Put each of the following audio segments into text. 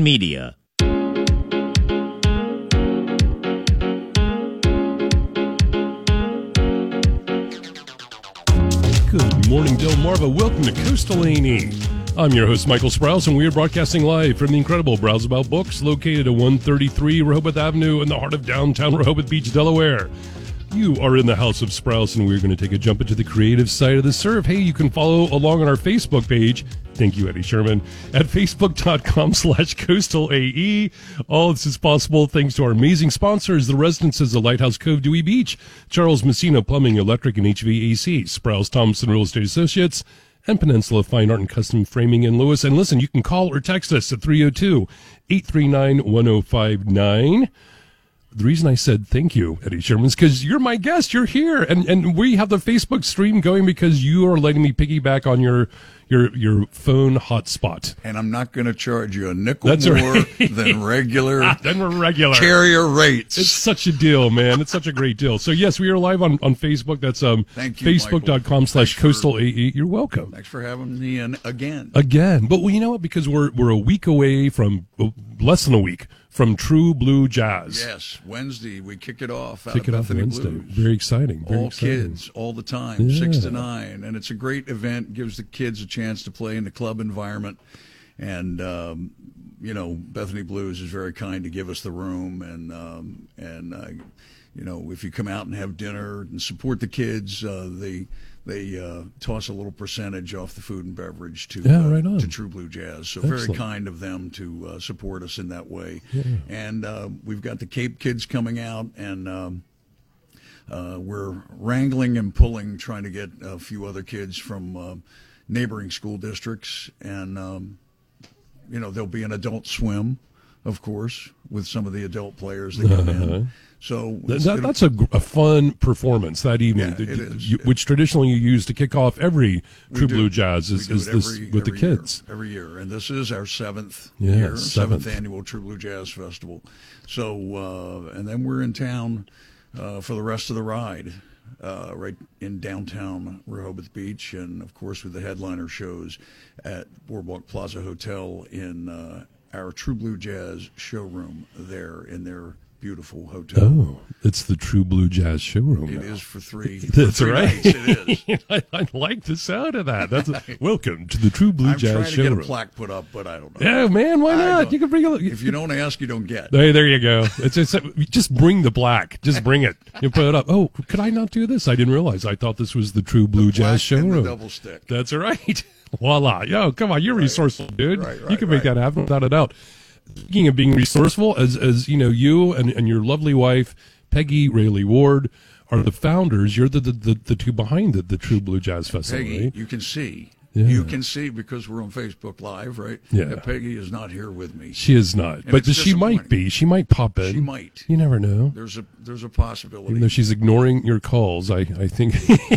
Media. Good morning, Delmarva. Welcome to Coastal A&E. I'm your host, Michael Sprouse, and we are broadcasting live from the incredible Browse About Books, located at 133 Rehoboth Avenue in the heart of downtown Rehoboth Beach, Delaware. You are in the house of Sprouse, and we're going to take a jump into the creative side of the surf. Hey, you can follow along on our Facebook page. Thank you, Eddie Sherman, at facebook.com/coastalae. All this is possible thanks to our amazing sponsors, the Residences of Lighthouse Cove, Dewey Beach, Charles Messina Plumbing, Electric, and HVAC, Sprouse Thompson Real Estate Associates, and Peninsula Fine Art and Custom Framing in Lewis. And listen, you can call or text us at 302-839-1059. The reason I said thank you, Eddie Sherman, is because you're my guest. You're here. And we have the Facebook stream going because you are letting me piggyback on your phone hotspot. And I'm not going to charge you a nickel That's more right. than regular Carrier rates. It's such a deal, man. It's such a great deal. So, yes, we are live on Facebook. That's Thank you, facebook.com/coastalae. You're welcome. Thanks for having me in again. But, well, you know what? Because we're a week away from, less than a week, from True Blue Jazz. Yes, Wednesday we kick it off. Kick it off Wednesday. Blues. Very exciting. All kids, all the time, 6 to 9, and it's a great event. Gives the kids a chance to play in the club environment, and Bethany Blues is very kind to give us the room, and if you come out and have dinner and support the kids, they toss a little percentage off the food and beverage to True Blue Jazz. So Excellent. very kind of them to support us in that way. Yeah. And we've got the Cape kids coming out, and we're wrangling and pulling, trying to get a few other kids from neighboring school districts. And, there'll be an adult swim, of course, with some of the adult players that come in. So that's a fun performance that evening, it is. Which traditionally you use to kick off every True Blue Jazz is this with the kids every year, and this is our seventh annual True Blue Jazz Festival. So and then we're in town for the rest of the ride, right in downtown Rehoboth Beach, and of course with the headliner shows at Boardwalk Plaza Hotel in our True Blue Jazz showroom there in their beautiful hotel. Oh, it's the True Blue Jazz showroom. It now. is for three. That's for 3 right. nights, it is. I like the sound of that. Welcome to the True Blue Jazz I'm trying showroom. to get a plaque put up, but I don't know. Yeah, man, why not? You can bring it. If you don't ask, you don't get. Hey, there you go. Just bring the plaque. Just bring it. You put it up. Oh, could I not do this? I didn't realize. I thought this was the True Blue Jazz showroom. And the double stick. That's right. Voila. Yo, come on. You're resourceful, dude. Right, you can make that happen without a doubt. Speaking of being resourceful, as you and your lovely wife, Peggy Rayleigh Ward, are the founders. You're the two behind the True Blue Jazz Festival, Peggy, right? you can see. Yeah. You can see because we're on Facebook Live, right? Yeah. That Peggy is not here with me. She is not, And but it's she might be. She might pop in. She might. You never know. There's a possibility. Even though she's ignoring your calls, I think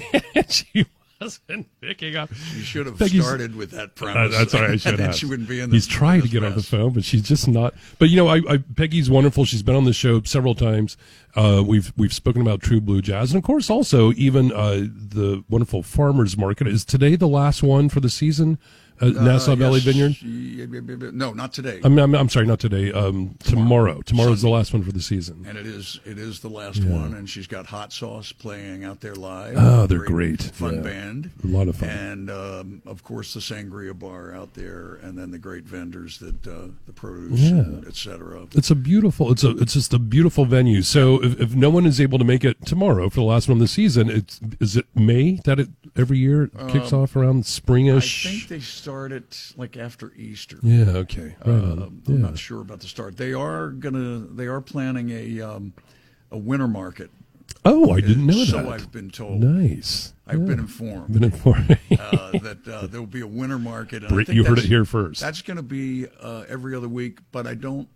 she wasn't picking up. You should have Peggy's, started with that premise. That's all right. I should and then have. she wouldn't be in He's trying to get on the phone, but she's just not. But Peggy's wonderful. She's been on the show several times. We've spoken about True Blue Jazz, and of course, also even the wonderful Farmers Market. Is today the last one for the season? Nassau Valley Vineyard? No, not today. I'm sorry, not today. Tomorrow. Tomorrow's the last one for the season. And it is the last one, and she's got Hot Sauce playing out there live. Oh, they're great. Fun band. A lot of fun. And, of course, the Sangria Bar out there, and then the great vendors that the produce, et cetera. It's just a beautiful venue. So if no one is able to make it tomorrow for the last one of the season, is it May that it every year kicks off around springish? I think they start it like after Easter. Yeah, okay. Right I'm not sure about the start. They are planning a winter market. Oh, I didn't know that. So I've been told. Nice. I've been informed. That there will be a winter market. And I think you heard it here first. That's going to be every other week, but I don't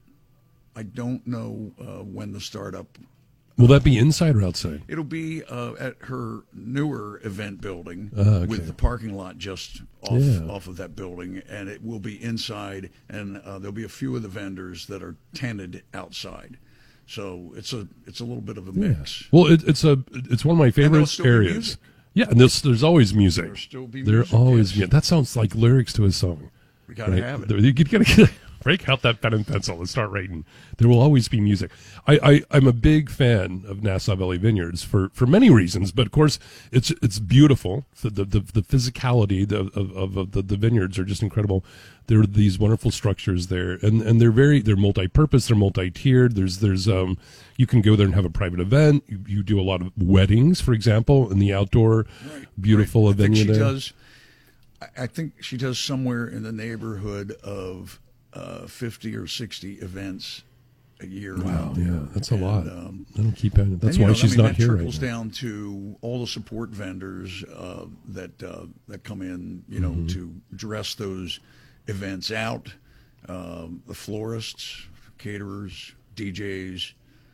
know when the startup. Will that be inside or outside? It'll be at her newer event building with the parking lot just off of that building, and it will be inside, and there'll be a few of the vendors that are tented outside. So it's a little bit of a mix. Well, it's one of my favorite areas. Yeah, and there's always music. There'll still be music. There always music. That sounds like lyrics to a song. We gotta have it. You gotta Break out that pen and pencil and start writing. There will always be music. I'm a big fan of Nassau Valley Vineyards for many reasons, but of course it's beautiful. The physicality of the vineyards are just incredible. There are these wonderful structures there, and they're multi-purpose, they're multi-tiered. There's you can go there and have a private event. You do a lot of weddings, for example, in the outdoor beautiful venue there. I think she does somewhere in the neighborhood of 50 or 60 events a year. Wow, yeah, that's a lot. I don't keep it. That's why she's not here right now. That trickles down to all the support vendors that come in, to dress those events out. The florists, caterers, DJs.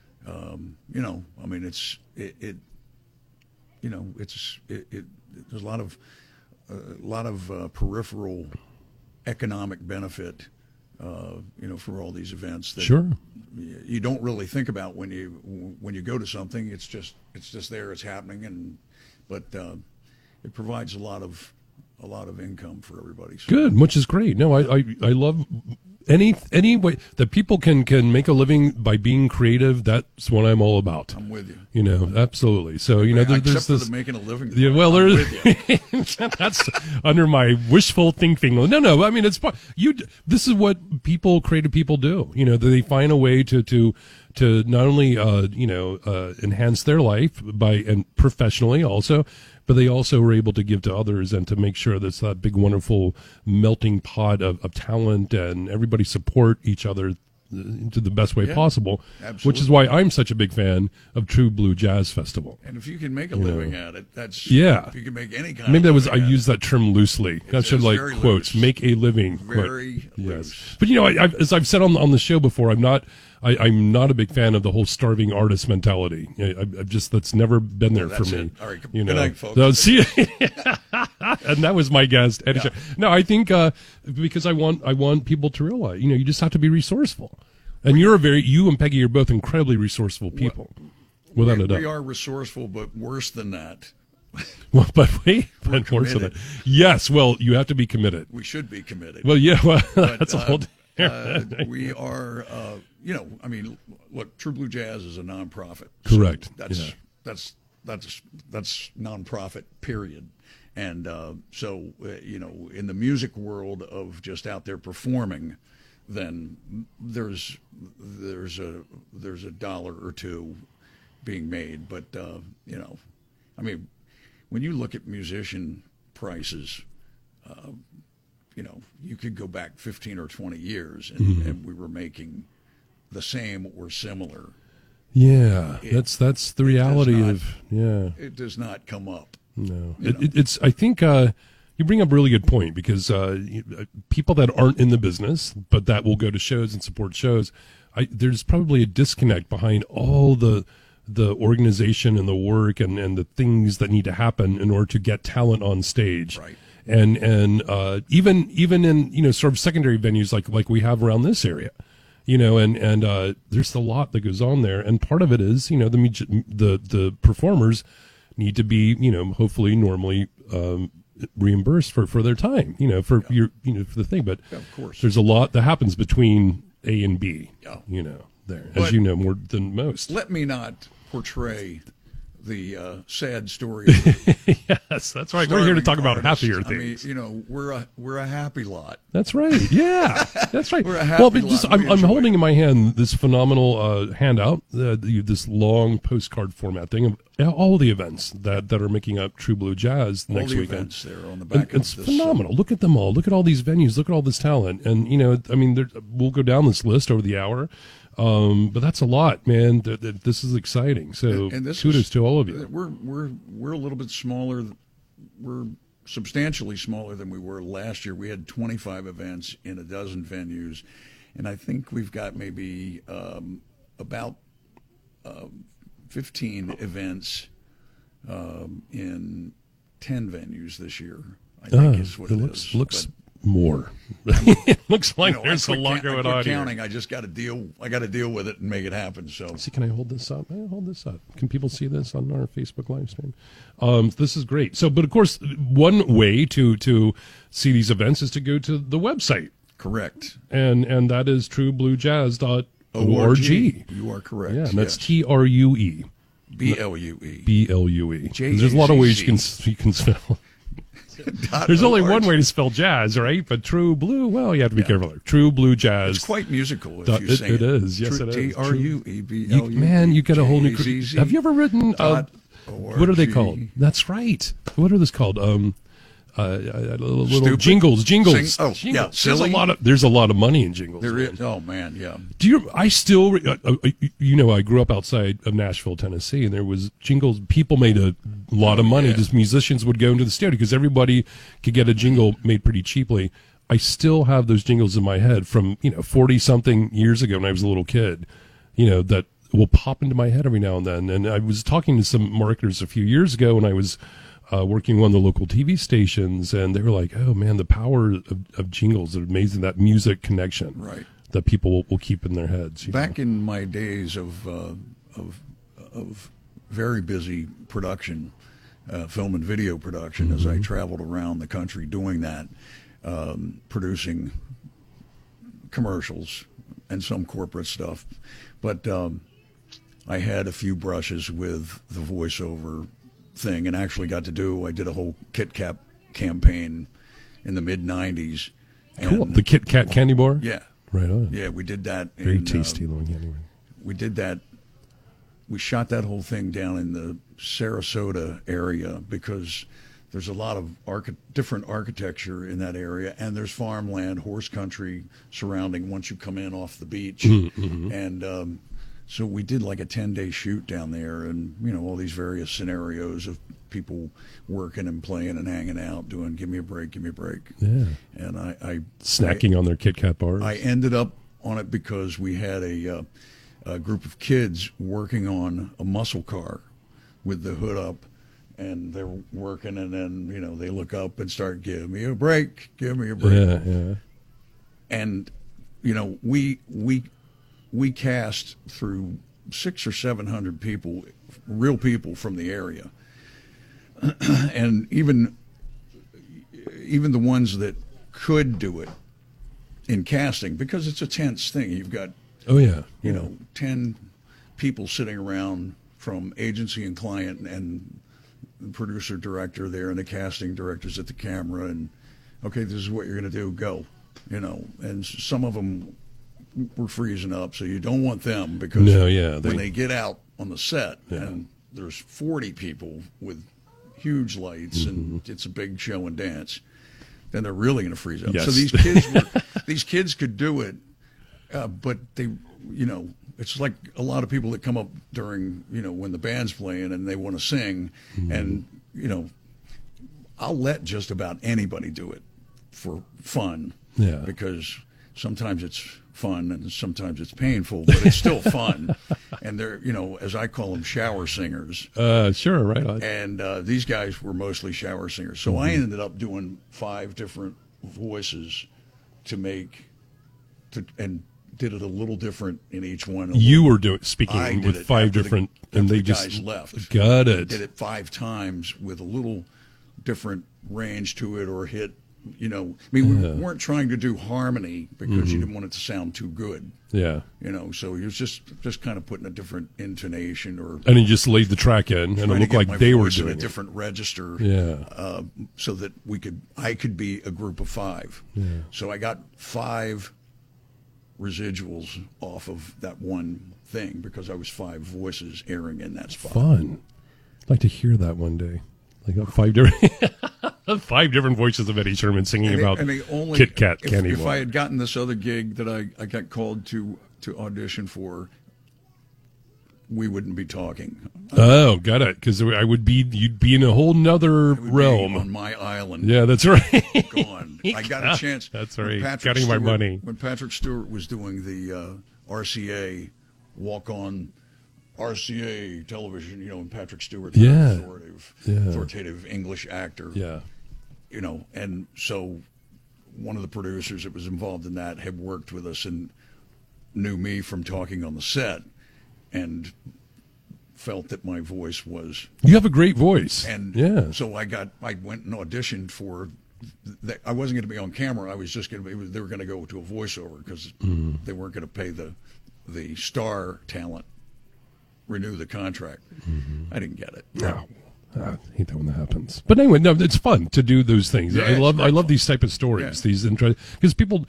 There's a lot of peripheral economic benefit, for all these events that sure you don't really think about when you go to something. It's just there, it's happening, but it provides a lot of income for everybody. So. Good, which is great. No, I love any way that people can make a living by being creative. That's what I'm all about. I'm with you. Absolutely. So there's this for the making a living. Yeah, well, that's under my wishful thinking. No. I mean, it's this is what creative people do. They find a way to not only enhance their life and professionally also, but they also were able to give to others and to make sure that's that big, wonderful melting pot of talent, and everybody support each other to the best way possible. Absolutely. Which is why I'm such a big fan of True Blue Jazz Festival. And if you can make a living at it, that's if you can make any kind. Maybe of I use that term loosely. That's like quotes. Loose. Make a living. Very loose. Yes. But as I've said on the show before, I'm not a big fan of the whole starving artist mentality. I've just that's never been there for me. All right, good night, folks. So, see, and that was my guest, Eddie. Yeah. No, I think because I want people to realize, you just have to be resourceful, and you and Peggy are both incredibly resourceful people, without a doubt. We are resourceful, but worse than that. Well, but worse than that. Yes, well, you have to be committed. We should be committed. Well, yeah, that's a whole. We are, look, True Blue Jazz is a nonprofit. Correct. So that's nonprofit, period. And so in the music world of just out there performing, then there's a dollar or two being made. But when you look at musician prices. You could go back 15 or 20 years and we were making the same or similar. Yeah, that's the reality of. It does not come up. No, it's. I think you bring up a really good point, because people that aren't in the business but that will go to shows and support shows, there's probably a disconnect behind all the organization and the work and the things that need to happen in order to get talent on stage. Right. And even in sort of secondary venues like we have around this area, and there's a lot that goes on there, and part of it is the performers need to be hopefully normally reimbursed for their time for the thing, but of course there's a lot that happens between A and B there, but as more than most. Let me not portray the sad story. Yes, that's right. We're here to talk about happier things. We're a happy lot. That's right. Yeah, that's right. We're a happy lot. I'm holding in my hand this phenomenal handout, this long postcard format thing of all the events that are making up True Blue Jazz next weekend. Events there on the back. It's phenomenal. Look at them all. Look at all these venues. Look at all this talent. And we'll go down this list over the hour. But that's a lot, man. This is exciting. So kudos to all of you. We're a little bit smaller. We're substantially smaller than we were last year. We had 25 events in a dozen venues, and I think we've got maybe about 15 events in 10 venues this year. I think is what it is. Looks more. It looks like there's a lot going on counting. here. I just got to deal. I got to deal with it and make it happen. So, see, can I hold this up? Hold this up. Can people see this on our Facebook live stream? This is great. So, but of course, one way to see these events is to go to the website. Correct. And that is truebluejazz.org. You are correct. Yeah, and that's TRUE. BLUE. BLUE. There's a lot of ways you can spell. There's only one way to spell jazz, right? But True Blue, well, you have to be careful. True Blue Jazz. It's quite musical if you sing it. It is, yes, it is. TRUEBLUE. Man, you got a whole new. Have you ever written? What are they called? That's right. What are those called? Little Stupid. jingles. Jingles. Yeah, silly. There's a lot of money in jingles. There is. Oh man, yeah. Do you? I still, I grew up outside of Nashville, Tennessee, and there was jingles. People made a lot of money. Just musicians would go into the studio because everybody could get a jingle made pretty cheaply. I still have those jingles in my head from 40 something years ago when I was a little kid. That will pop into my head every now and then. And I was talking to some marketers a few years ago when I was working on the local TV stations, and they were like, "Oh man, the power of jingles is amazing. That music connection, right? That people will keep in their heads." Back in my days of very busy production, film and video production, as I traveled around the country doing that, producing commercials and some corporate stuff, but I had a few brushes with the voiceover thing, and actually I did a whole Kit Kat campaign in the mid-90s. Cool. The Kit Kat candy bar? Yeah. Right on. Yeah, we did that. Very tasty little candy bar. We did that. We shot that whole thing down in the Sarasota area because there's a lot of different architecture in that area, and there's farmland, horse country surrounding once you come in off the beach. And so we did like a 10-day shoot down there, and all these various scenarios of people working and playing and hanging out, doing "Give me a break, give me a break." Yeah. And I snacking on their Kit Kat bars. I ended up on it because we had a group of kids working on a muscle car with the hood up, and they're working, and then they look up and start, "Give me a break, give me a break." Yeah. And we cast through 600 or 700 people, real people from the area, and even the ones that could do it in casting, because it's a tense thing. You've got 10 people sitting around from agency and client and the producer director there and the casting directors at the camera, and okay, this is what you're going to do, go, and some of them were freezing up, so you don't want them, because when they get out on the set and there's 40 people with huge lights and it's a big show and dance, then they're really going to freeze up. Yes. So these kids could do it, but they, it's like a lot of people that come up during, when the band's playing and they want to sing, and I'll let just about anybody do it for fun, because sometimes it's fun and sometimes it's painful, but it's still fun. And they're, as I call them, shower singers. Sure, right. And these guys were mostly shower singers. So I ended up doing 5 different voices and did it a little different in each one. You were speaking with 5 different, and they just guys left. Got it. Did it 5 times with a little different range to it, or hit. We weren't trying to do harmony because you didn't want it to sound too good. Yeah. So he was just kind of putting a different intonation, and he just laid the track in, and it looked like they were doing a different register. Yeah. So that I could be a group of 5. Yeah. So I got 5 residuals off of that one thing because I was 5 voices airing in that spot. Fun. I'd like to hear that one day. Like 5 different. 5 different voices of Eddie Sherman singing about Kit Kat candy bar. If I had gotten this other gig that I got called to audition for, we wouldn't be talking. Oh, got it. Because you'd be in a whole nother realm. On my island. Yeah, that's right. Gone. I got a chance. That's right. Getting my money. When Patrick Stewart was doing the RCA walk-on RCA television, and Patrick Stewart, the authoritative English actor. Yeah. And so one of the producers that was involved in that had worked with us and knew me from talking on the set and felt that my voice was... You have a great voice. And so I went and auditioned for I wasn't going to be on camera. I was just going to be. They were going to go to a voiceover because they weren't going to pay the star talent renew the contract. I didn't get it. No. I hate that when that happens. But anyway, no, it's fun to do those things. Yeah, I love these type of stories. Yeah. These because people,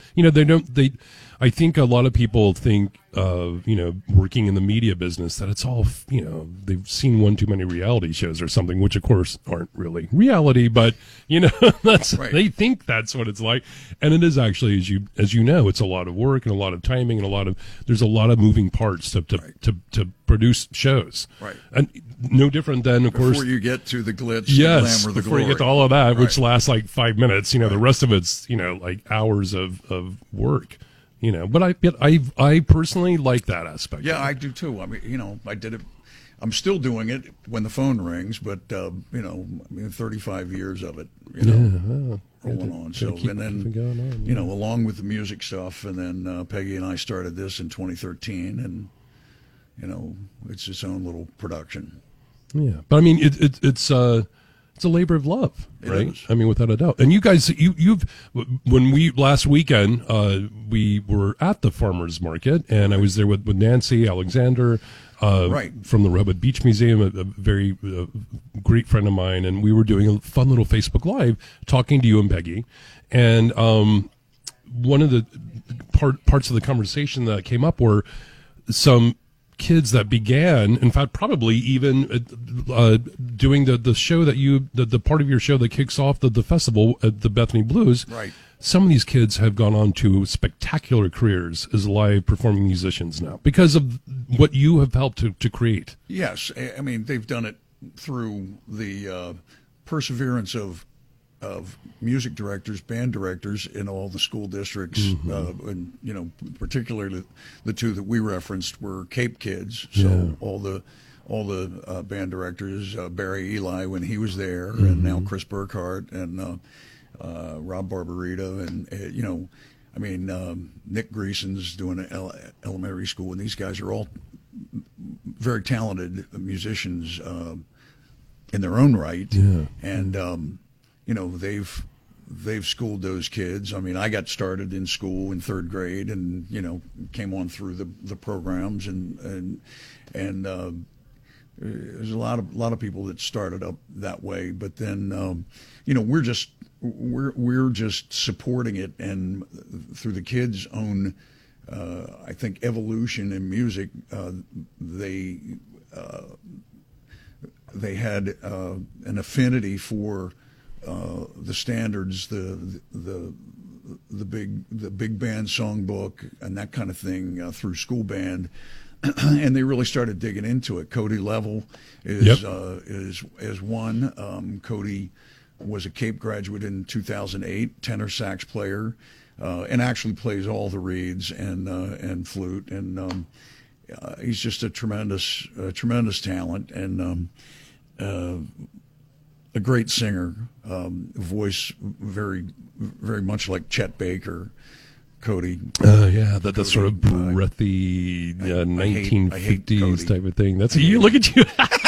I think a lot of people think, working in the media business, that it's all, they've seen one too many reality shows or something, which of course aren't really reality, but that's Right. They think that's what it's like, and it is actually, as you know, it's a lot of work and a lot of timing and there's a lot of moving parts to produce shows, Right. and no different than, of course, Before you get to the glitz, yes, the glamour, the before you glory. get to all of that, which Right. lasts like 5 minutes, the rest of it's, like hours of work, but I personally like that aspect. Yeah, I do too. I mean, I did it. I'm still doing it when the phone rings, but 35 years of it, rolling on. So, keep and then, going on, along with the music stuff, and then Peggy and I started this in 2013, and it's its own little production. Yeah, but I mean, it's a labor of love, right? It is. I mean, without a doubt. And you guys, when we last weekend, we were at the farmers market, and I was there with Nancy Alexander, Right. from the Rehoboth Beach Museum, a very great friend of mine, and we were doing a fun little Facebook Live talking to you and Peggy, and one of the parts of the conversation that came up were some kids that began, in fact, probably even doing the show that the part of your show that kicks off the festival at the Bethany Blues. Right. Some of these kids have gone on to spectacular careers as live performing musicians now because of what you have helped to create. Yes, I mean they've done it through the perseverance of music directors, band directors in all the school districts, and particularly the two that we referenced were Cape kids. So all the band directors, Barry Eli when he was there, and now Chris Burkhart and Rob Barbarita, and Nick Greason's doing an elementary school, and these guys are all very talented musicians in their own right, and they've schooled those kids. I mean, I got started in school in third grade, and came on through the programs, and there's a lot of people that started up that way. But then we're just supporting it, and through the kids' own I think evolution in music, they had an affinity for the standards, the big band songbook, and that kind of thing through school band, and they really started digging into it. Cody Level is one. Cody was a Cape graduate in 2008, tenor sax player, and actually plays all the reeds and flute, and he's just a tremendous talent, and a great singer, voice very, very much like Chet Baker. Cody. That sort of breathy 1950s type of thing. That's you. Look at you.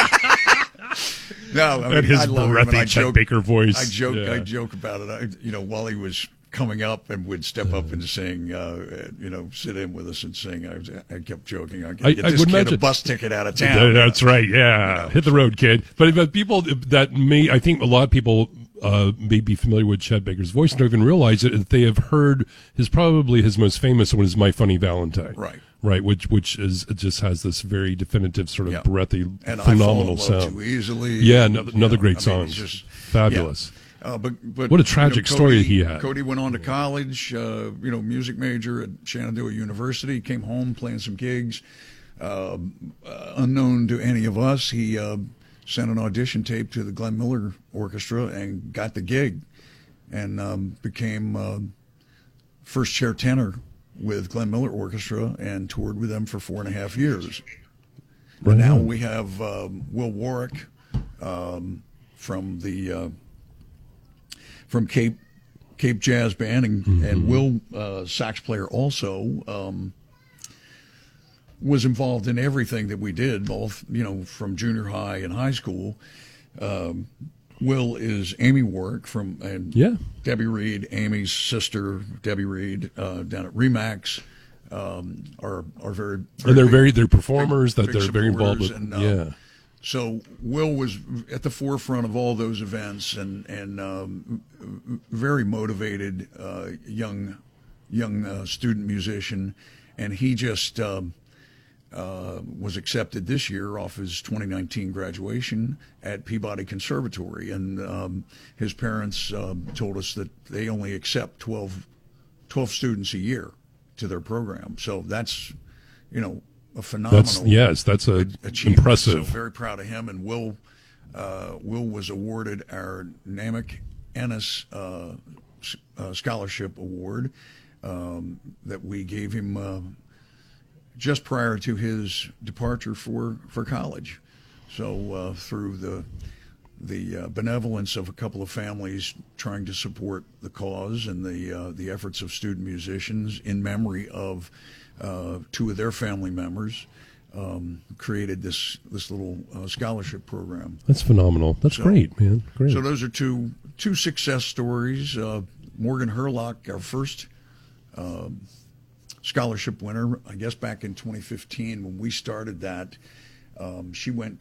No, I mean, his I love breathy him, Chet Baker voice. I joke about it. While he was coming up and would step up and sing, sit in with us and sing. I kept joking. I could get this kid imagine a bus ticket out of town. That's right. Yeah, hit the road, kid. But people that I think a lot of people may be familiar with Chet Baker's voice and don't even realize it. If they have heard probably his most famous one is "My Funny Valentine." Right, which is just has this very definitive sort of breathy, and phenomenal I Fall in Love sound. Too Easily. Yeah, another great song. Just fabulous. Yeah. But what a tragic story he had. Cody went on to college, music major at Shenandoah University. Came home playing some gigs. Unknown to any of us, he sent an audition tape to the Glenn Miller Orchestra and got the gig, and became first chair tenor with Glenn Miller Orchestra and toured with them for 4.5 years. Right. And now we have Will Warwick from Cape Jazz Band, and Will, sax player also, was involved in everything that we did, both from junior high and high school. Will is Amy Warwick from Yeah. Debbie Reed, Amy's sister, Debbie Reed, down at Remax, are very, they're performers big that they're very involved with. supporters, and, Yeah. So Will was at the forefront of all those events, and very motivated young student musician, and he just was accepted this year off his 2019 graduation at Peabody Conservatory, and his parents told us that they only accept 12 students a year to their program. So that's, a phenomenal. That's achievement. impressive. So very proud of him. And Will was awarded our Namak Ennis Scholarship Award that we gave him just prior to his departure for college. So through the benevolence of a couple of families trying to support the cause and the efforts of student musicians in memory of two of their family members, created this little scholarship program. That's phenomenal. That's great, man. Great. So those are two success stories. Morgan Herlock, our first scholarship winner, I guess back in 2015 when we started that. She went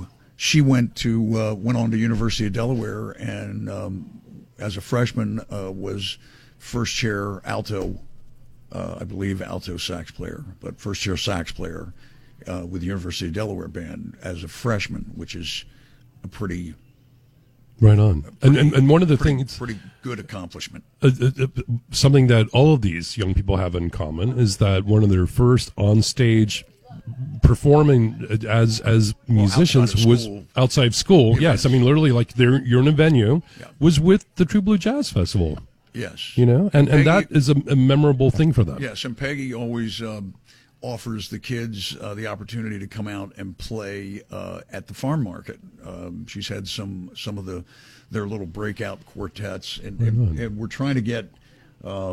on to University of Delaware, and as a freshman was first chair alto, I believe alto sax player, but first chair sax player with the University of Delaware band as a freshman, which is a pretty right on. And one of the things, pretty good accomplishment. Something that all of these young people have in common is that one of their first on stage performing as musicians was outside of school. Yes, I mean literally, like you're in a venue, was with the True Blue Jazz Festival. Yes, and Peggy, that is a memorable thing for them. Yes, and Peggy always offers the kids the opportunity to come out and play at the farm market. She's had some of their little breakout quartets, and we're trying to get a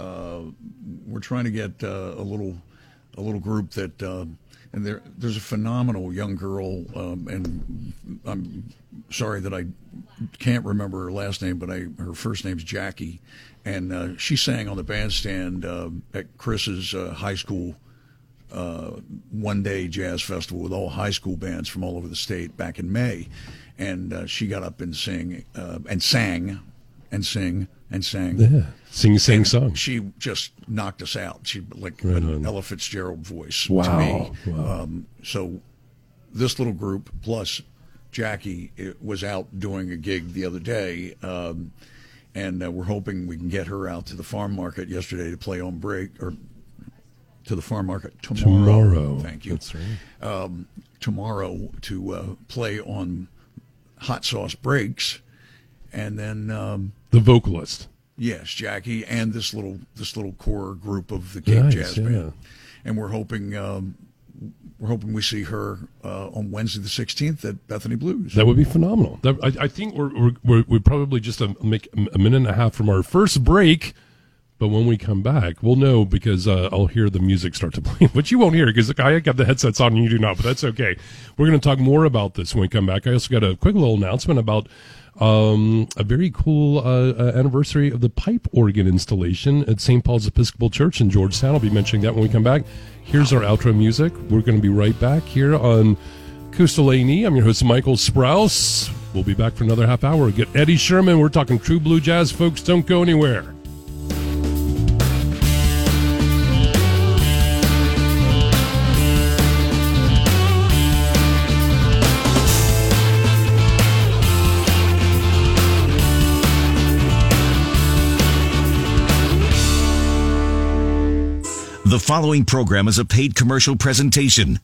little group that. And there's a phenomenal young girl, and I'm sorry that I can't remember her last name, but her first name's Jackie, and she sang on the bandstand at Chris's high school one-day jazz festival with all high school bands from all over the state back in May, and she got up and sang. Yeah, sing song. She just knocked us out. She like right an on. Ella Fitzgerald voice to Wow. me. Wow. So this little group plus Jackie was out doing a gig the other day, and we're hoping we can get her out to the farm market yesterday to play on break, or to the farm market tomorrow. Thank you. That's right. Tomorrow to play on Hot Sauce Breaks, and then the vocalist. Yes, Jackie, and this little core group of the Cape Jazz Band, and we're hoping we see her on Wednesday the 16th at Bethany Blues. That would be phenomenal. I think we're probably just make a minute and a half from our first break, but when we come back, we'll know because I'll hear the music start to play, which you won't hear because I got the headsets on and you do not, but that's okay. We're going to talk more about this when we come back. I also got a quick little announcement about a very cool anniversary of the pipe organ installation at St. Paul's Episcopal Church in Georgetown. I'll be mentioning that when we come back. Here's our outro music. We're going to be right back here on Coastal A&E. I'm your host, Michael Sprouse. We'll be back for another half hour. Get Eddie Sherman. We're talking True Blue Jazz. Folks, don't go anywhere. The following program is a paid commercial presentation.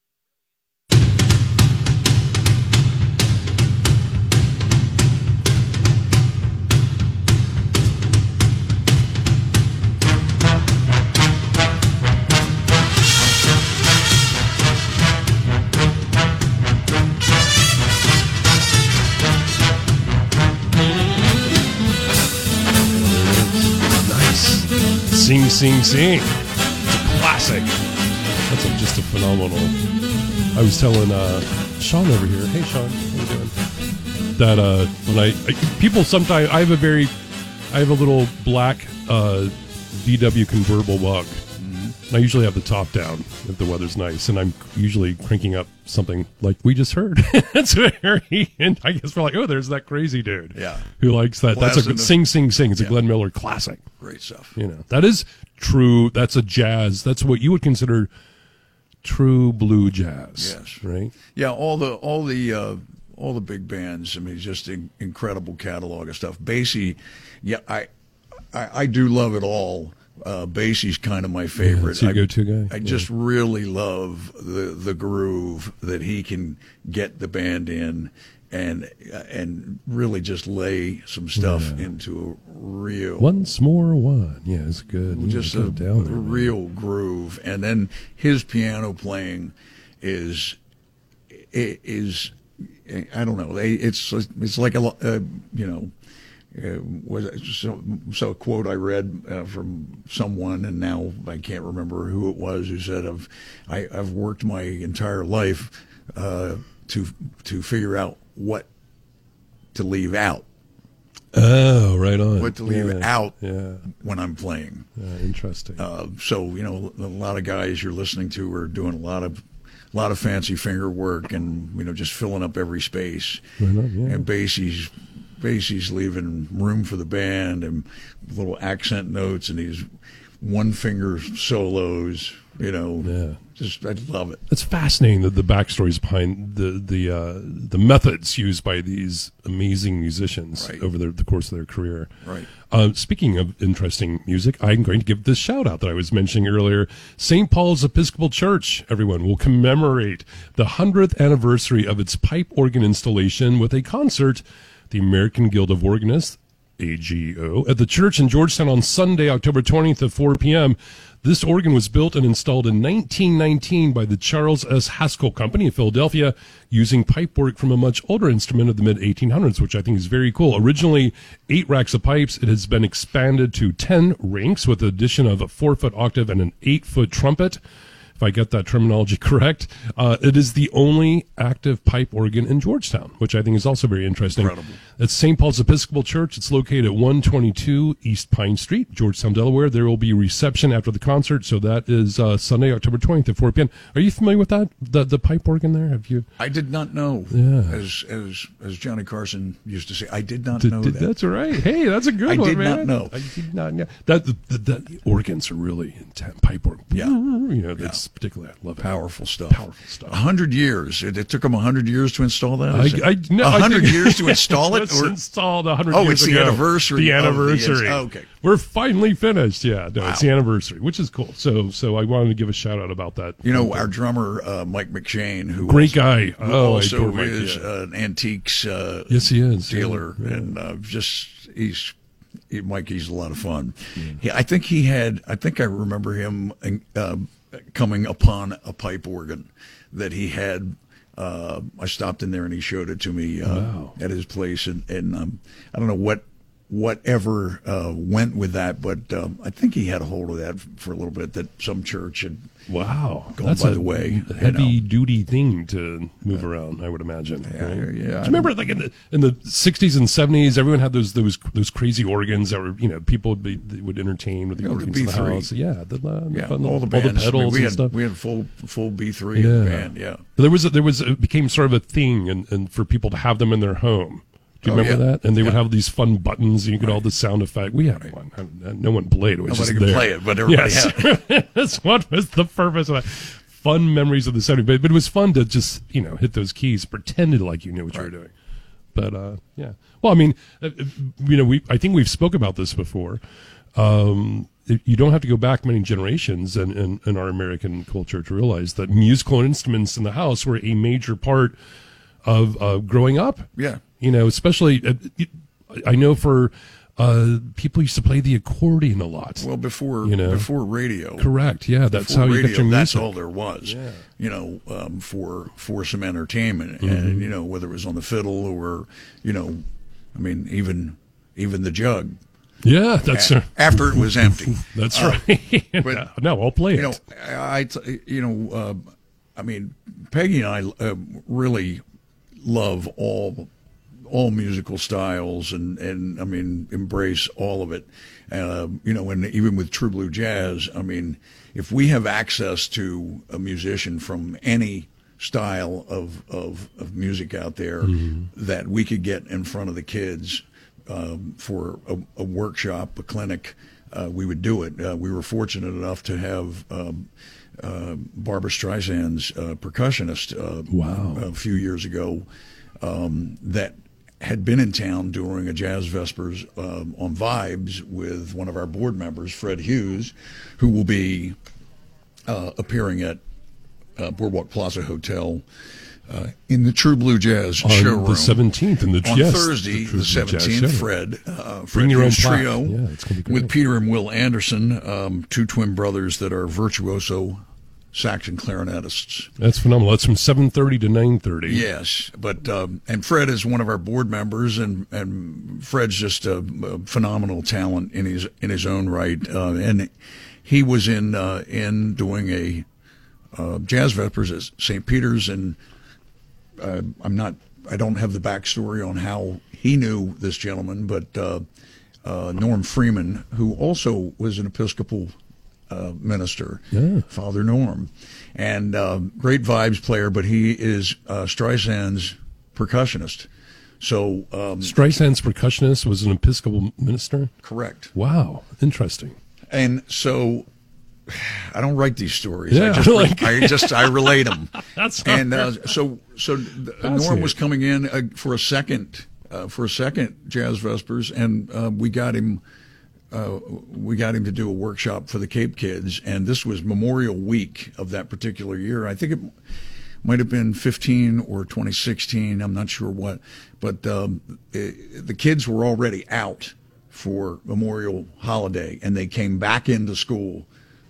Sing, sing, sing. Classic. That's just a phenomenal. I was telling Sean over here. Hey, Sean, how you doing? that when people sometimes I have a little black VW convertible bug. And I usually have the top down if the weather's nice, and I'm usually cranking up something like we just heard. It's very, and I guess we're like, oh, there's that crazy dude, who likes that. That's a good sing. It's a Glenn Miller classic. Great stuff. That is true. That's a jazz. That's what you would consider true blue jazz. Yes. Right. Yeah. All the big bands. I mean, just incredible catalog of stuff. Basie. Yeah. I do love it all. Basie's kind of my favorite. It's your go-to guy. I just really love the groove that he can get the band in, and really just lay some stuff into a real once more one. Yeah, it's good. Just a real groove, and then his piano playing is I don't know. It's like so a quote I read from someone, and now I can't remember who it was, who said, "I've worked my entire life to figure out what to leave out." Oh, right on. What to leave out when I'm playing. Interesting. So a lot of guys you're listening to are doing a lot of fancy finger work, and just filling up every space. Right on, yeah. And Basie's leaving room for the band and little accent notes and these one finger solos, just I love it. It's fascinating that the backstories behind the methods used by these amazing musicians over the course of their career. Right. Speaking of interesting music, I'm going to give this shout out that I was mentioning earlier. St. Paul's Episcopal Church, everyone, will commemorate the 100th anniversary of its pipe organ installation with a concert, the American Guild of Organists, AGO, at the church in Georgetown on Sunday, October 20th at 4 p.m. This organ was built and installed in 1919 by the Charles S. Haskell Company in Philadelphia, using pipework from a much older instrument of the mid-1800s, which I think is very cool. Originally 8 racks of pipes, it has been expanded to 10 ranks with the addition of a 4-foot octave and an 8-foot trumpet. If I get that terminology correct, it is the only active pipe organ in Georgetown, which I think is also very interesting. Incredible. It's St. Paul's Episcopal Church. It's located at 122 East Pine Street, Georgetown, Delaware. There will be a reception after the concert, so that is Sunday, October 20th at 4 p.m. Are you familiar with that, the pipe organ there? Have you? I did not know. Yeah. As Johnny Carson used to say, I did not know that. That's right. Hey, that's a good I one, did man. not know. I did not know. The organs are really intense. Pipe organ. Yeah. That's particularly, I love it. Powerful stuff. 100 years. It took them 100 years to install that? 100 years to install it? It's installed 100 years ago. Oh, it's the anniversary. The anniversary. Okay. We're finally finished. Yeah, no, It's the anniversary, which is cool. So I wanted to give a shout out about that. Our drummer, Mike McShane, who great guy. Also is an antiques yes, he is. dealer. Yeah. And he's a lot of fun. Yeah. I think I remember him coming upon a pipe organ that he had. I stopped in there and he showed it to me at his place, and I don't know whatever went with that, but I think he had a hold of that for a little bit, that some church had gone by the way. A heavy duty thing to move around, I would imagine. Yeah, right? yeah. Do you remember, like in the 60s and 70s, everyone had those crazy organs that were, people would entertain with the organs in the house. Yeah, all the bands. pedals and stuff. We had full B3 in the band. Yeah, it became sort of a thing, and for people to have them in their home. Do you remember that? And they would have these fun buttons, and you could all the sound effect. We had one. No one played. It was Nobody just could there. play it, but everybody had it. That's what was the purpose of that. Fun memories of the 70s. But it was fun to just, hit those keys, pretended like you knew what you were doing. But, yeah. Well, I mean, I think we've spoke about this before. You don't have to go back many generations in our American culture to realize that musical instruments in the house were a major part of growing up. Yeah. Especially, I know for people used to play the accordion a lot. Well, before radio. Correct. Yeah, that's how you got your music. That's all there was. Yeah. For some entertainment, and whether it was on the fiddle or, even the jug. Yeah, that's after it was empty. That's right. But no, I'll play it. Peggy and I really love all all musical styles, and I mean, embrace all of it. You know, and even with True Blue Jazz, I mean, if we have access to a musician from any style of music out there that we could get in front of the kids for a workshop, a clinic, we would do it. We were fortunate enough to have Barbra Streisand's percussionist a few years ago that had been in town during a Jazz Vespers on Vibes with one of our board members, Fred Hughes, who will be appearing at Boardwalk Plaza Hotel in the True Blue Jazz on showroom. the 17th in the on Thursday, the 17th. Fred Bring your own trio plaque. Yeah, it's gonna be great. with Peter and Will Anderson, two twin brothers that are virtuoso sax and clarinetists. That's phenomenal. That's from 7:30 to 9:30. Yes, but and Fred is one of our board members, and Fred's just a phenomenal talent in his own right, and he was in doing a Jazz Vespers at St. Peter's, and I don't have the backstory on how he knew this gentleman, but Norm Freeman, who also was an Episcopal minister, Father Norm, and great vibes player, but he is Streisand's percussionist. So Streisand's percussionist was an Episcopal minister? Correct. Wow, interesting. And so I don't write these stories. Yeah, I relate them. That's and so Norm was coming in for a second Jazz Vespers, and we got him to do a workshop for the Cape kids, and this was Memorial Week of that particular year. I think it might have been 15 or 2016. I'm not sure what, but the kids were already out for Memorial holiday, and they came back into school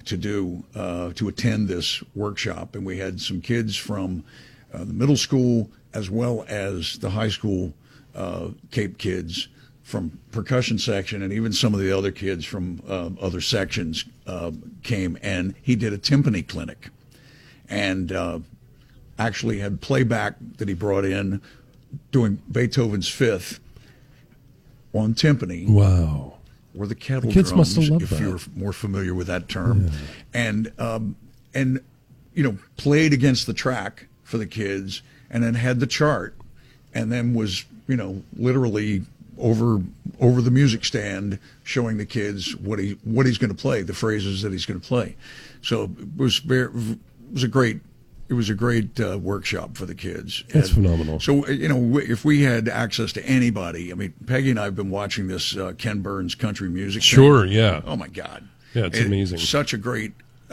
to attend this workshop, and we had some kids from the middle school as well as the high school Cape kids from percussion section, and even some of the other kids from other sections came, and he did a timpani clinic, and actually had playback that he brought in doing Beethoven's Fifth on timpani. Wow. Or the kettle kids drums, must have loved if that. you're more familiar with that term, and you know, played against the track for the kids, and then had the chart, and then was, you know, literally over the music stand showing the kids what he's going to play, the phrases that he's going to play. So it was a great workshop for the kids. That's phenomenal. So, you know, if we had access to anybody, I mean, Peggy and I have been watching this Ken Burns country music. Sure, thing. yeah. Oh my God. Yeah, it's amazing. Such a great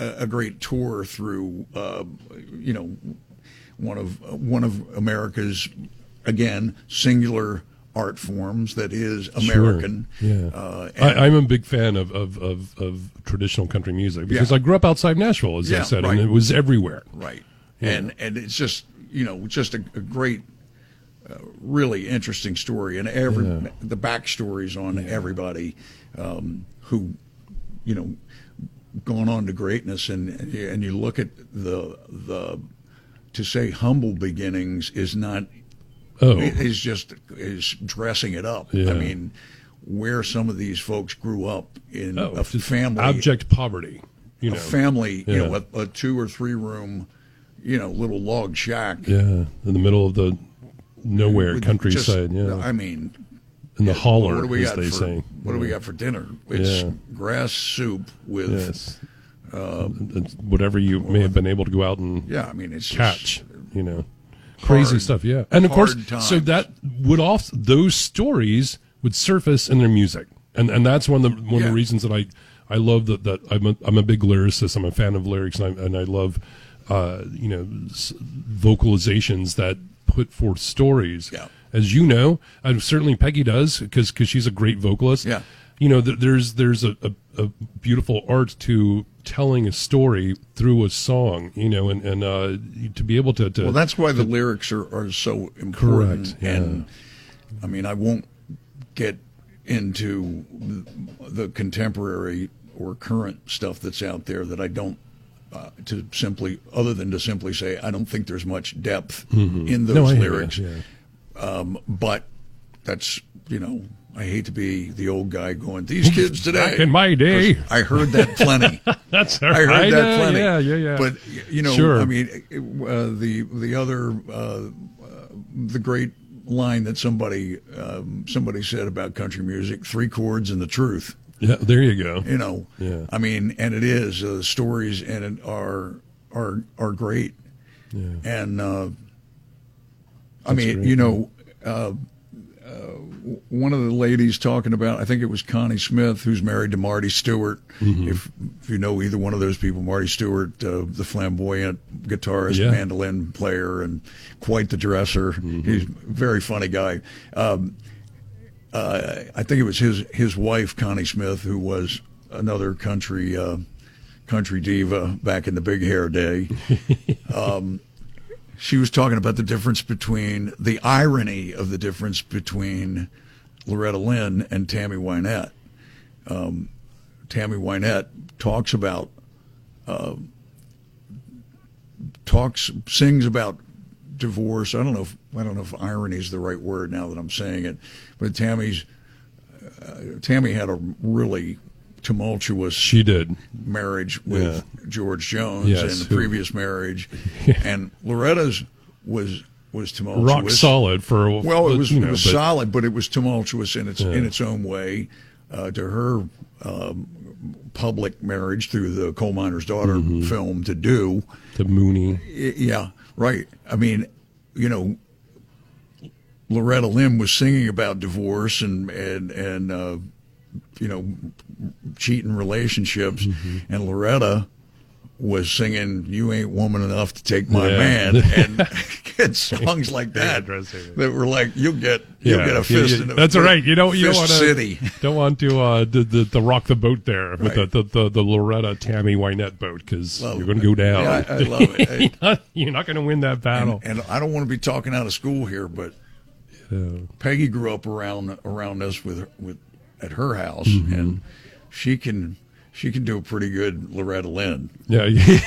tour through, you know, one of America's, again, singular art forms that is American. Sure. Yeah. I'm a big fan of traditional country music because I grew up outside Nashville, as I said, right. and it was everywhere. Right. Yeah. And it's just, you know, just a great, really interesting story, and the backstories on everybody who, you know, gone on to greatness, and you look at the to say humble beginnings is not. Is dressing it up. Yeah. I mean, where some of these folks grew up in a just family, abject poverty. You know, a family, Yeah. you know, a 2 or 3 room, you know, little log shack. Yeah, in the middle of the nowhere with countryside. just, Yeah, I mean, in the holler, what do we as got they for, say. What do we got for dinner? It's grass soup with. Yes. Whatever you may have been able to go out and Yeah, I mean, it's catch. just, You know. Crazy stuff, yeah, and of course, hard so times. that would those stories would surface in their music, and that's one of the reasons that I love that I'm a big lyricist. I'm a fan of lyrics, and I love you know, vocalizations that put forth stories. Yeah. As you know, and certainly Peggy does because she's a great vocalist. Yeah. You know, there's a beautiful art to telling a story through a song, you know, and to be able to well, that's why the lyrics are so important. Correct, yeah. And I mean, I won't get into the contemporary or current stuff that's out there that I don't other than to simply say I don't think there's much depth in those lyrics. Yeah. But that's, I hate to be the old guy going, these kids today. Back in my day. I heard that plenty. That's all I right. heard that plenty. Yeah. But, Sure. I mean, the other, the great line that somebody said about country music, 3 chords and the truth. Yeah, there you go. Yeah. I mean, and it is, stories in it are great. Yeah. And, I That's mean, great. One of the ladies talking about, I think it was Connie Smith, who's married to Marty Stewart. Mm-hmm. If you know either one of those people, Marty Stewart, the flamboyant guitarist, mandolin player, and quite the dresser. Mm-hmm. He's a very funny guy. I think it was his wife, Connie Smith, who was another country diva back in the big hair day. She was talking about the irony of the difference between Loretta Lynn and Tammy Wynette. Tammy Wynette talks about, sings about divorce. I don't know if irony is the right word now that I'm saying it, but Tammy had a really tumultuous marriage with George Jones and the previous marriage, and Loretta's was tumultuous, rock solid for it was solid, but it was tumultuous in its own way. To her public marriage through the Coal Miner's Daughter film to Mooney, right. I mean, Loretta Lynn was singing about divorce and cheating relationships, and Loretta was singing "You Ain't Woman Enough to Take My Man," and songs like that were like, you'll get a fist in the that's all right. You don't want to the rock the boat there with the Loretta Tammy Wynette boat, because you're going to go down. Yeah, I love it. You're not going to win that battle. And I don't want to be talking out of school here, but Peggy grew up around us at her house, and she can do a pretty good Loretta Lynn. Yeah.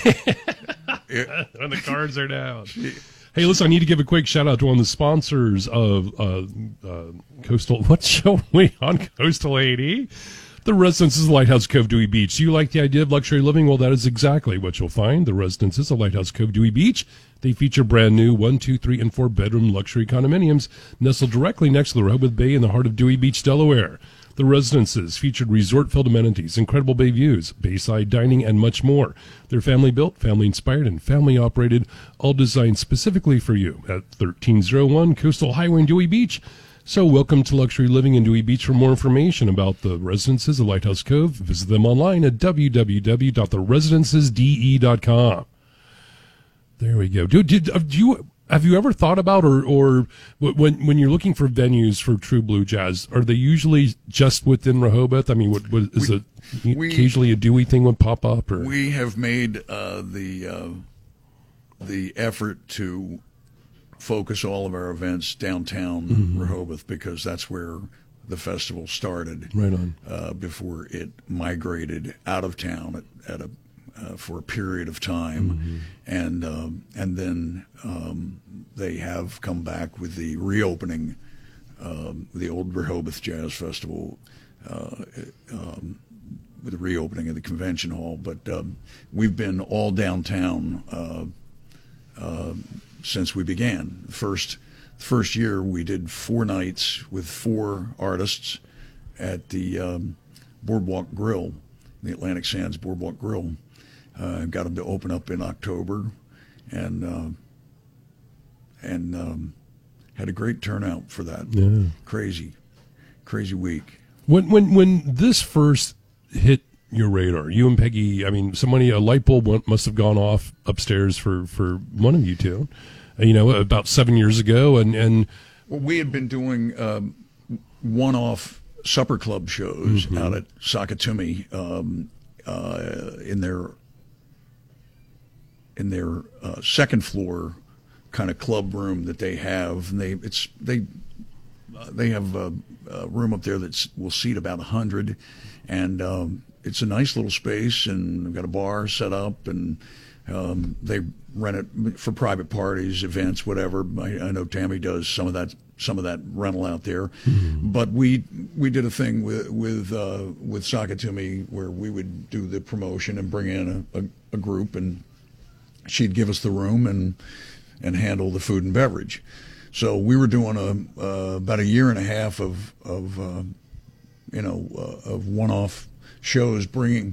When the cards are down. Hey, listen, I need to give a quick shout out to one of the sponsors of Coastal. What show are we on Coastal 80? The Residences of Lighthouse Cove, Dewey Beach. Do you like the idea of luxury living? Well, that is exactly what you'll find. The Residences of Lighthouse Cove, Dewey Beach. They feature brand new 1, 2, 3, and 4 bedroom luxury condominiums nestled directly next to the Rehoboth Bay in the heart of Dewey Beach, Delaware. The Residences featured resort-filled amenities, incredible bay views, bayside dining, and much more. They're family-built, family-inspired, and family-operated, all designed specifically for you at 1301 Coastal Highway in Dewey Beach. So welcome to luxury living in Dewey Beach. For more information about the Residences of Lighthouse Cove, visit them online at www.theresidencesde.com. There we go. Have you ever thought about, or when you're looking for venues for True Blue Jazz, are they usually just within Rehoboth? I mean, occasionally a Dewey thing would pop up? Or? We have made the effort to focus all of our events downtown Rehoboth, because that's where the festival started. Right on. Before it migrated out of town for a period of time, and then they have come back with the reopening, the old Rehoboth Jazz Festival, with the reopening of the convention hall. But we've been all downtown since we began. The first year we did 4 nights with 4 artists at the Boardwalk Grill, the Atlantic Sands Boardwalk Grill. Got them to open up in October, and had a great turnout for that. Yeah. Crazy week. When this first hit your radar, you and Peggy, I mean, a light bulb must have gone off upstairs for one of you two, about 7 years ago, and well, we had been doing one-off supper club shows out at Sakatumi in their second floor kind of club room that they have, and they have a room up there that will seat about 100, and it's a nice little space, and we've got a bar set up, and they rent it for private parties, events, whatever. I know Tammy does some of that rental out there. Mm-hmm. But we did a thing with Sakatumi where we would do the promotion and bring in a group, and she'd give us the room and handle the food and beverage. So we were doing about a year and a half of one-off shows, bringing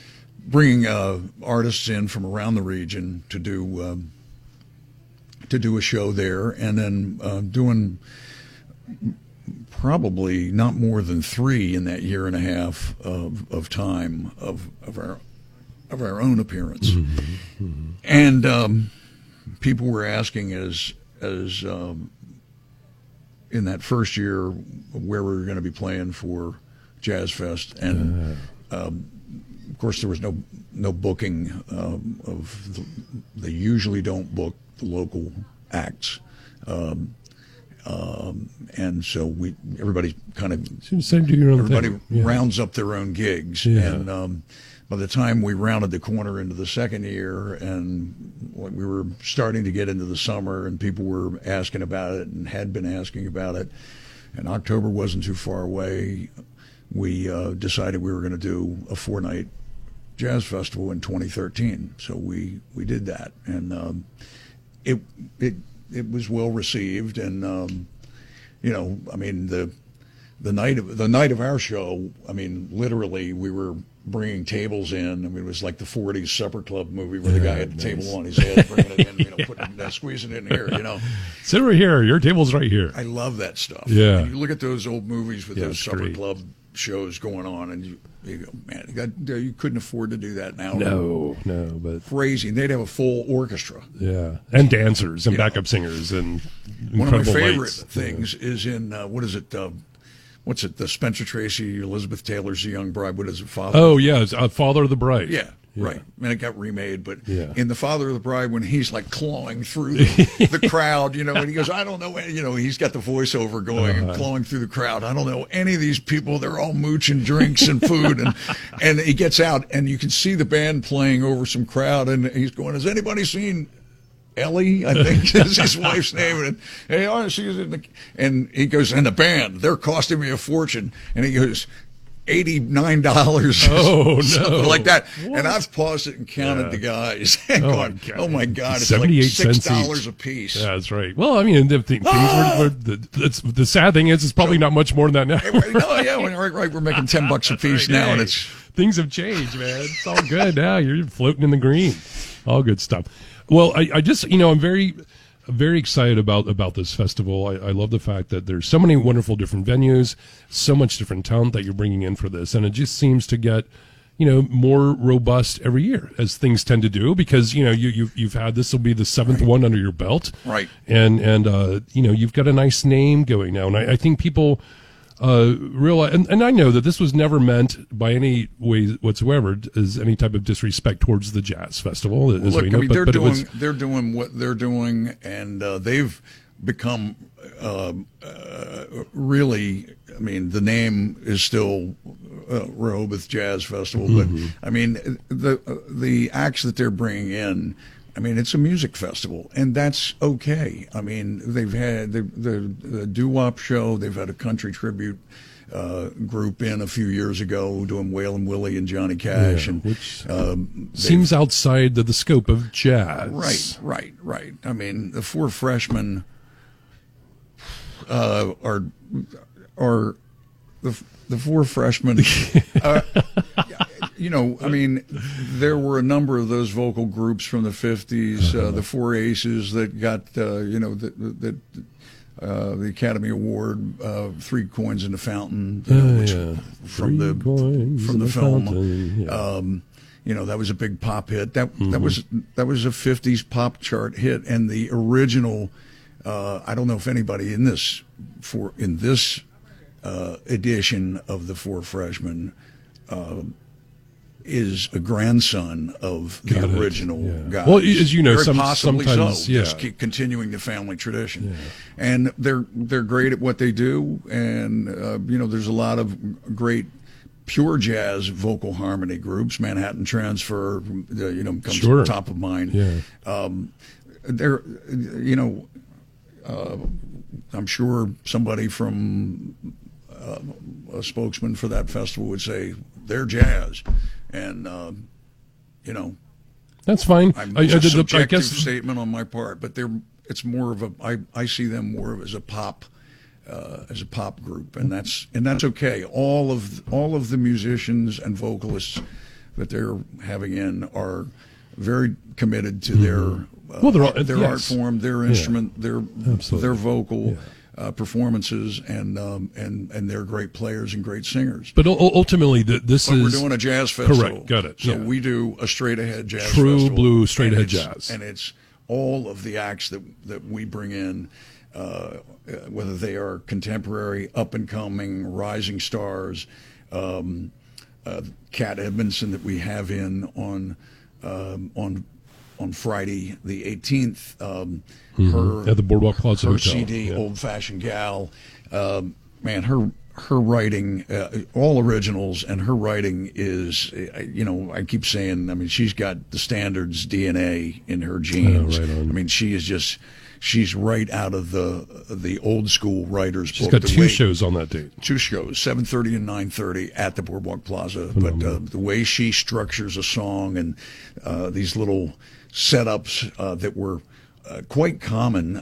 artists in from around the region to do a show there, and then doing probably not more than 3 in that year and a half of time of our own appearance. Mm-hmm. Mm-hmm. And people were asking as in that first year where we were going to be playing for Jazz Fest, and of course there was no booking they usually don't book the local acts, and so everybody kind of everybody rounds up their own gigs, and by the time we rounded the corner into the second year and we were starting to get into the summer and people were asking about it and had been asking about it, and October wasn't too far away, we decided we were going to do a 4-night jazz festival in 2013. So we did that, and it was well received, and I mean the night of our show, I mean literally we were bringing tables in. I mean, it was like the 40s Supper Club movie where the guy had the table on his head, bringing it in, squeezing it in here, Sit right here. Your table's right here. I love that stuff. Yeah. And you look at those old movies with those Supper Club shows going on, and you go, man, you couldn't afford to do that now. No, but crazy. And they'd have a full orchestra. Yeah, and dancers and backup singers and one of my favorite lights. things is in what's it? The Spencer Tracy, Elizabeth Taylor's The Young Bride. What is it? Father? Oh yeah, it's Father of the Bride. Yeah. Right. And it got remade, but Yeah. in The Father of the Bride, when he's like clawing through the crowd, and he goes, I don't know, he's got the voiceover going and clawing through the crowd. I don't know any of these people. They're all mooching drinks and food. And he gets out, and you can see the band playing over some crowd, and he's going, has anybody seen Ellie, I think is his wife's name, and hey, she's in and he goes, and the band, they're costing me a fortune, and he goes, $89, oh something no, like that. What? And I've paused it and counted the guys, and Oh, going, my God. oh my God, it's 78 like cents $6 each. a piece. Yeah, that's right. Well, I mean, the things the sad thing is, it's probably not much more than that now. No, yeah, right. We're making $10 a piece now, and it's things have changed, man. It's all good now. You're floating in the green. All good stuff. Well, I just, I'm very excited about this festival. I love the fact that there's so many wonderful different venues, so much different talent that you're bringing in for this, and it just seems to get, more robust every year, as things tend to do, because you've had, this will be the 7th one under your belt, right, and you've got a nice name going now, and I think people realize, and I know that this was never meant by any way whatsoever as any type of disrespect towards the jazz festival. As look, we know, they're doing what they're doing, and they've become really. I mean, the name is still Rehoboth Jazz Festival, but I mean the acts that they're bringing in. I mean, it's a music festival, and that's okay. I mean, they've had the doo-wop show. They've had a country tribute group in a few years ago doing Waylon Willie and Johnny Cash, which seems outside the scope of jazz. Right. I mean, the Four Freshmen are the Four Freshmen. I mean, there were a number of those vocal groups from the 50s, the Four Aces that got, the Academy Award, 3 Coins in the Fountain, from the film. Yeah. That was a big pop hit. That was a 50s pop chart hit, and the original. I don't know if anybody in this edition of the Four Freshmen is a grandson of the original guy. Well, as you know, very possibly sometimes, so. Just keep continuing the family tradition, and they're great at what they do. And there's a lot of great pure jazz vocal harmony groups. Manhattan Transfer, comes Sure. top of mind. Yeah. There, I'm sure somebody from a spokesman for that festival would say they're jazz, and That's fine. it's a I subjective guess statement on my part, but it's more of I see them more as a pop group, and that's okay. All of the musicians and vocalists that they're having in are very committed to their art form, their instrument, their vocal performances, and they're great players and great singers. But ultimately, this is we're doing a jazz festival. Correct. Got it. So Yeah. we do a straight ahead jazz True festival. blue straight ahead it's- jazz. and it's all of the acts that we bring in. Whether they are contemporary, up and coming, rising stars, Kat Edmondson that we have in on Friday the 18th. Her at the Boardwalk Plaza her Hotel. CD, Yeah. Old Fashioned Gal, man, her writing, all originals, and her writing is, I keep saying, I mean, she's got the Standards DNA in her genes. right on. I mean, she's right out of the old school writers She's book. got two shows on that date. 2 shows, 7:30 and 9:30 at the Boardwalk Plaza. But the way she structures a song and these little setups that were quite common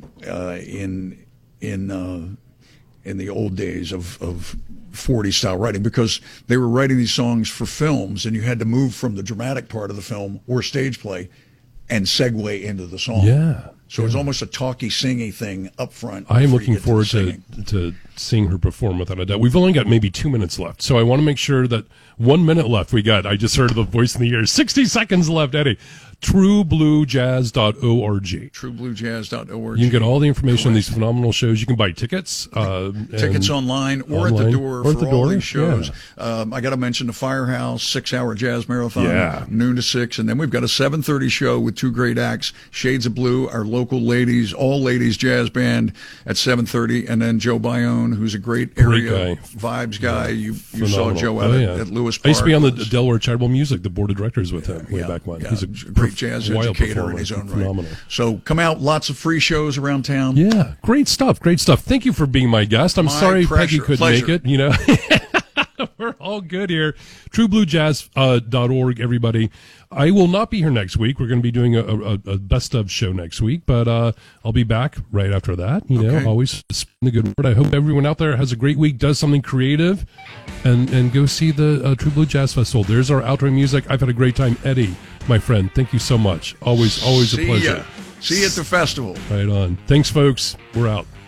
in the old days of 40 style writing, because they were writing these songs for films, and you had to move from the dramatic part of the film or stage play and segue into the song. Yeah. So it's almost a talky, singy thing up front. I am before you looking get to the forward singing. to seeing her perform without a doubt. We've only got maybe 2 minutes left, so I want to make sure that 1 minute left. I just heard the voice in the ear. 60 seconds left, Eddie. TrueBlueJazz.org. TrueBlueJazz.org. You can get all the information on these phenomenal shows. You can buy tickets. Tickets online or at the door or at for the all door. these shows. Yeah. I got to mention the Firehouse 6-hour jazz marathon, Yeah. noon to 6, and then we've got a 7:30 show with 2 great acts: Shades of Blue, our local ladies, all ladies jazz band at 7:30, and then Joe Bayonne, who's a great area guy. vibes guy. You saw Phenomenal. Joe out at Lewis Park. I used to be on the Delaware Charitable Music, the board of directors with him way Yeah, back when. yeah, He's a great jazz wild educator performer. in his own right. Phenomenal. So come out, lots of free shows around town. Yeah, great stuff. Great stuff. Thank you for being my guest. I'm sorry Peggy couldn't make it. We're all good here. TrueBlueJazz.org, everybody. I will not be here next week. We're going to be doing a best of show next week, but I'll be back right after that. Okay. Always spread the good word. I hope everyone out there has a great week, does something creative, and go see the True Blue Jazz Festival. There's our outro music. I've had a great time. Eddie, my friend, thank you so much. Always a pleasure. See you at the festival. Right on. Thanks, folks. We're out.